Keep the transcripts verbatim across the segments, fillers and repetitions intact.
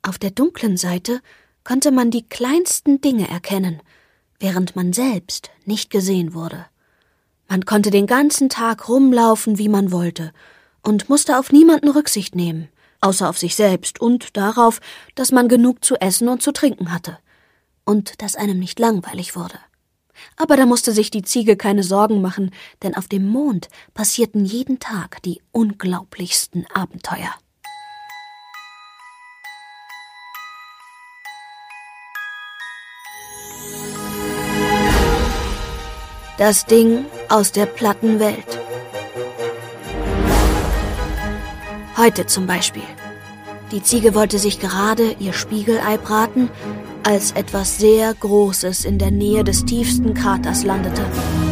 Auf der dunklen Seite konnte man die kleinsten Dinge erkennen, während man selbst nicht gesehen wurde. Man konnte den ganzen Tag rumlaufen, wie man wollte, und musste auf niemanden Rücksicht nehmen, außer auf sich selbst und darauf, dass man genug zu essen und zu trinken hatte und dass einem nicht langweilig wurde. Aber da musste sich die Ziege keine Sorgen machen, denn auf dem Mond passierten jeden Tag die unglaublichsten Abenteuer. Das Ding aus der platten Welt. Heute zum Beispiel. Die Ziege wollte sich gerade ihr Spiegelei braten, als etwas sehr Großes in der Nähe des tiefsten Kraters landete.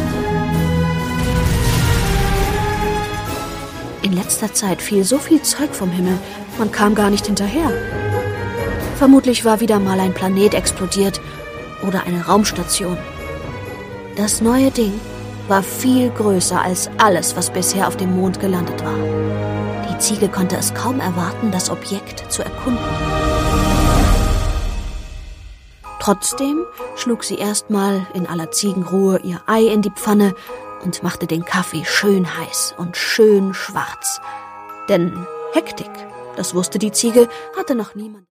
In letzter Zeit fiel so viel Zeug vom Himmel, man kam gar nicht hinterher. Vermutlich war wieder mal ein Planet explodiert oder eine Raumstation. Das neue Ding war viel größer als alles, was bisher auf dem Mond gelandet war. Die Ziege konnte es kaum erwarten, das Objekt zu erkunden. Trotzdem schlug sie erstmal in aller Ziegenruhe ihr Ei in die Pfanne und machte den Kaffee schön heiß und schön schwarz. Denn Hektik, das wusste die Ziege, hatte noch niemand.